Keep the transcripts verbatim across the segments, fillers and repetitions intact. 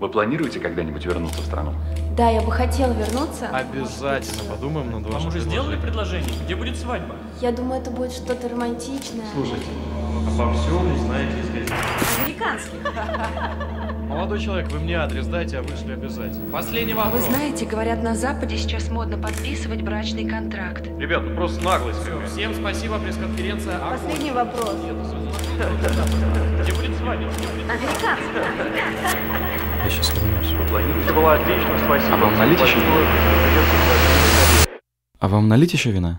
Вы планируете когда-нибудь вернуться в страну? Да, я бы хотела вернуться. Обязательно подумаем над вашим Вам уже сделали предложением. предложение? Где будет свадьба? Я думаю, это будет что-то романтичное. Слушайте, обо всем узнаете из газеты. Американский. Молодой человек, вы мне адрес дайте, а вышли обязательно. Последний Вы вопрос. знаете, говорят, на Западе сейчас модно подписывать брачный контракт. Ребят, ну просто наглость. Все, всем спасибо, пресс-конференция. Последний вопрос. Где будет свадьба? Американский. Я сейчас вернусь. Вы планируете? Это было отлично, спасибо. А вам налить еще? Большое. А вам налить еще вина?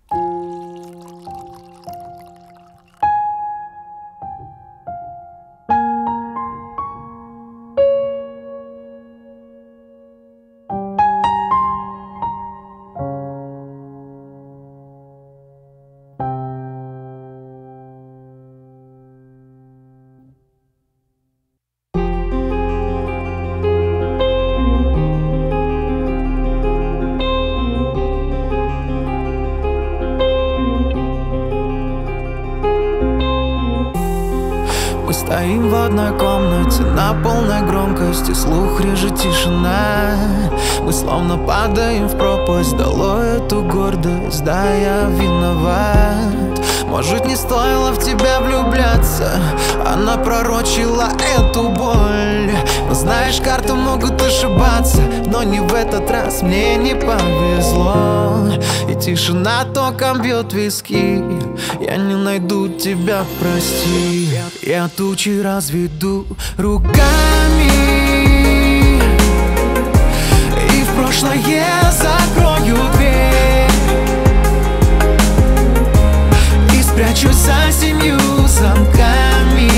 Мы стоим в одной комнате на полной громкости, слух режет тишина. Мы словно падаем в пропасть, долой эту гордость, да, я виноват. Может, не стоило в тебя влюбляться, она пророчила эту боль. Но знаешь, карты могут ошибаться, но не в этот раз, мне не повезло. И тишина током бьет виски, я не найду тебя, прости. Я тучи разведу руками и в прошлое закрою дверь и спрячусь за семью замками.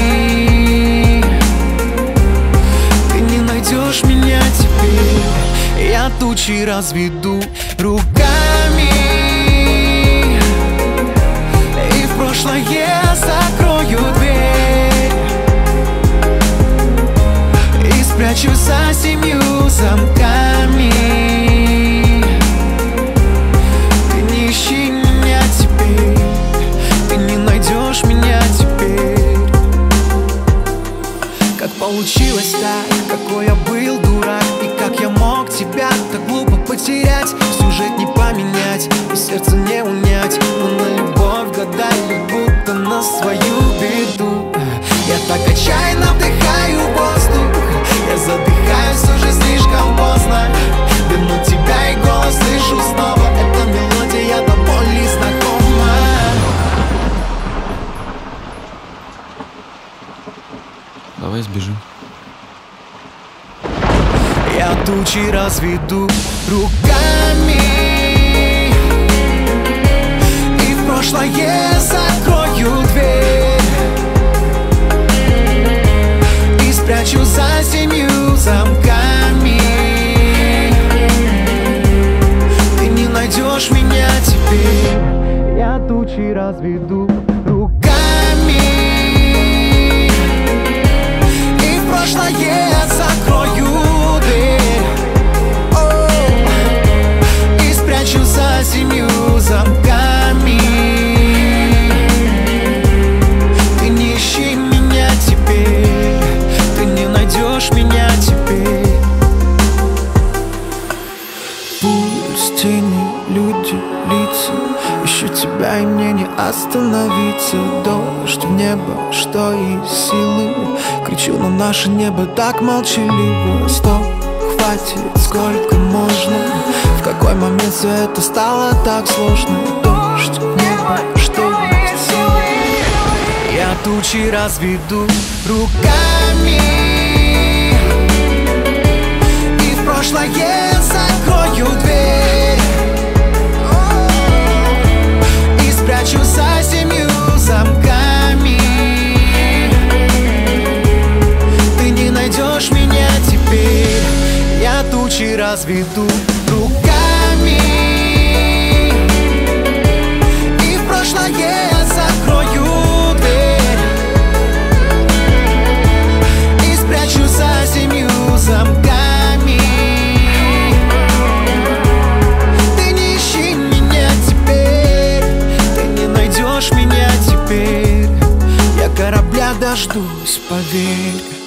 Ты не найдешь меня теперь. Я тучи разведу руками и в прошлое закрою дверь и спрячусь за семью замками. Ты не ищи меня теперь, ты не найдешь меня теперь. Как получилось так, какой я был дурак, и как я мог тебя так глупо потерять. Сюжет не поменять и сердце не унять, мы на любовь гадали, будто на свою беду. Я так отчаянно вдыхаю воздух, я задыхаюсь уже слишком поздно. Верну тебя и голос слышу снова, эта мелодия до боли знакома. Давай сбежим. Я тучи разведу руками и в прошлое закрою дверь и спрячусь за семью замками. Ты не найдешь меня теперь. Я тучи разведу руками и в прошлое закрою дверь и спрячусь за семью замками. Ты не ищи меня теперь, ты не найдешь меня теперь. Пусть тени, люди, лица, ищу тебя и мне не остановиться. Дождь в небо, что из силы, кричу на наше небо так молчаливо. Стоп, хватит, сколько можно? В какой момент все это стало так сложно? Дождь в небо, что из силы, я тучи разведу руками и в прошлое закрою дверь и спрячусь за семью замками. Ты не найдешь меня теперь. Я тучи разведу руками и в прошлое закрою дверь и спрячусь за семью замками. Ты не ищи меня теперь, ты не найдешь меня теперь. Я корабля дождусь, поверь.